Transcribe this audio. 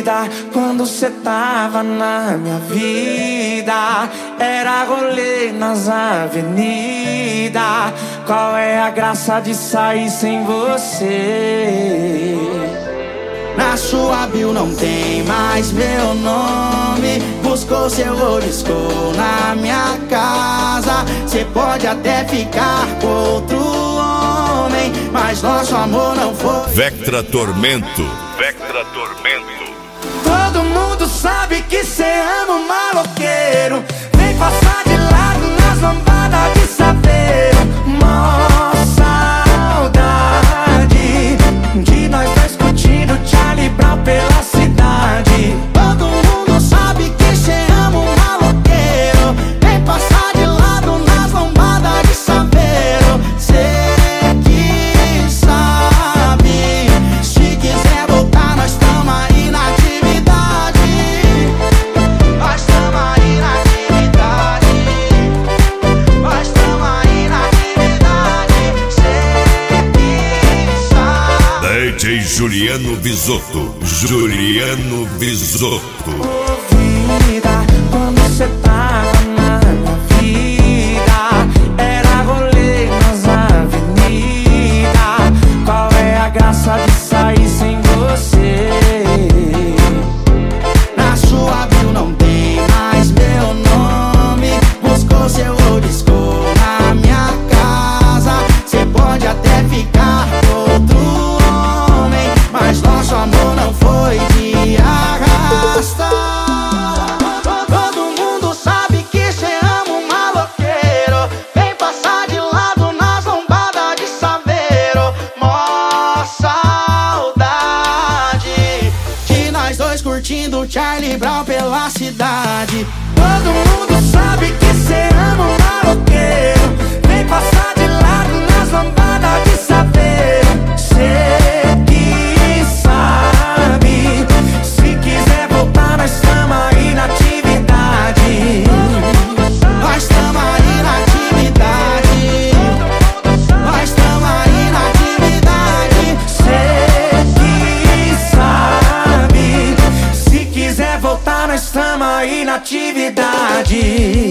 vida quando cê tava na minha vida. Era rolê nas avenidas. Qual é a graça de sair sem você? Na sua bio não tem mais meu nome. Buscou seu oliscou na minha casa. Cê pode até ficar com outro homem, mas nosso amor não foi. Vectra Tormento. Vectra Tormento. Todo mundo sabe que cê ama um maloqueiro. Vem passar de lado nas lambadas de saveiro. Mó saudade de nós dois curtindo Charlie Brown pela cidade. Todo mundo sabe que cê ama um maloqueiro. Vem passar de lado nas lambadas de saveiro. Cê que sabe, se quiser voltar nós tamo aí na atividade. Nós tamo aí na atividade. Nós tamo aí na atividade. Cê que sabe. DJ Juliano Bisotto. Juliano Bisotto. Vida quando cê tava na minha vida. Era rolê nas avenidas. Qual é a graça de sair sem você? Na sua bio não tem mais meu nome. Buscou seu oliscou na minha casa. Cê pode até ficar com outro homem, mas nosso amor não foi de arrasta. Todo mundo sabe que cê ama um maloqueiro. Vem passar de lado nas lombadas de saveiro. Mó saudade de nós dois curtindo Charlie Brown pela cidade. Todo mundo sabe que cê ama um maloqueiro. Vem passar de lado nas lambadas de saveiro. Cê que sabe, se quiser voltar nós tamo aí na atividade. Nós tamo aí na atividade. Nós tamo aí na atividade. Cê que sabe, se quiser voltar nós tamo aí na atividade.